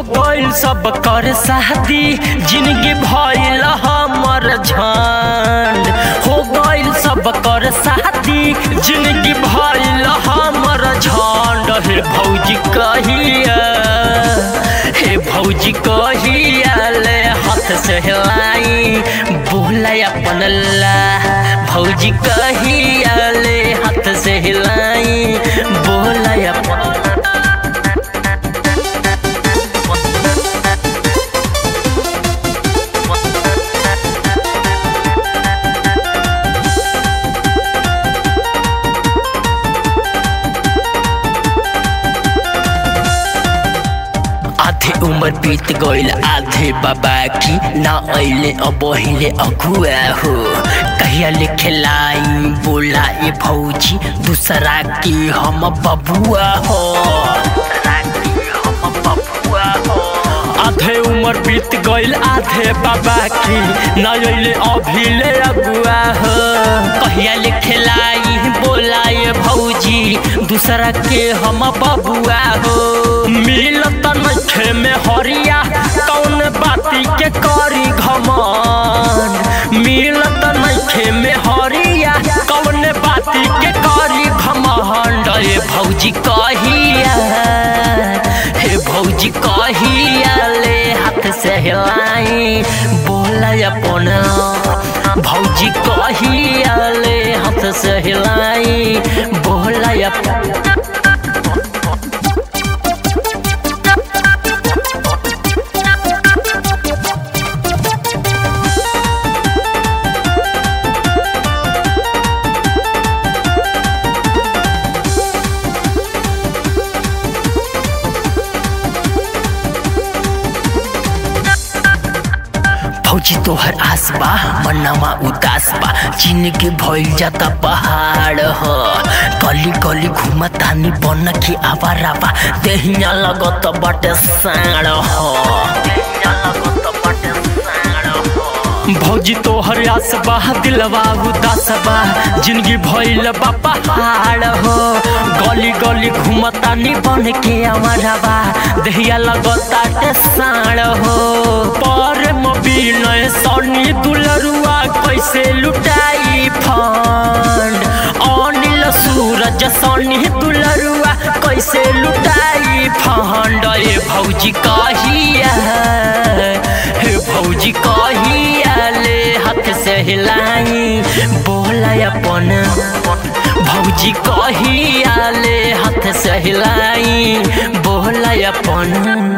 गइल सब कर शादी जिंदगी भइल हमर झंड। हो गइल सब कर शादी जिंदगी भइल हमर झंड। हे भौजी कहिया, हे भौजी कहिया ले हाथ से हिलाई बोला अपन ला। भौजी कहिया ले हाथ से हिलाई बोला अपन। आधे उम्र बीत गइल आधे बाबा की ना अइले अब हिले अगुआ हो। कहिया लिखलाई बोला ए भौजी दूसरा की हम बबुआ हो। आधे उम्र बीत गइल आधे बाबा की ना अइले अभिले अगुआ हो। कहिया लिखलाई बोला ए भौजी दूसरा के हम बबुआ हो। मिलत नखे में हरिया कौन बाती के करी घमंड। मिलत नखे में हरिया कौन बाती के करी घमंड। हे भौजी कहिया, हे भौजी कहिया ले हाथ से हिलाई बोला अपन। भौजी कहिया ले हाथ से हिलाई बोला अपन। भौजी तोहर आस बा मनवा उदास बा जिंदगी भइल जाता पहाड़ ह। गली गली घुमतानी बन के आवारा बा देहिया लगत बाटे साड़ ह। भौजी तोहर आस बा दिलवा उदास बा जिंदगी भइल बा पहाड़ हो। गली गली घुमतानी बन के आवारा बा देहिया लगत साड़ हो। पर बिनय सनी दुलरुआ कैसे लुटाई फंड। अनिल सूरज सनी दुलरुआ कैसे लुटाई फंड। हे भौजी कहिया, हे भौजी कहिया ले हाथ से हिलाई बोला अपन। भौजी कहिया ले हाथ से हिलाई बोला अपन।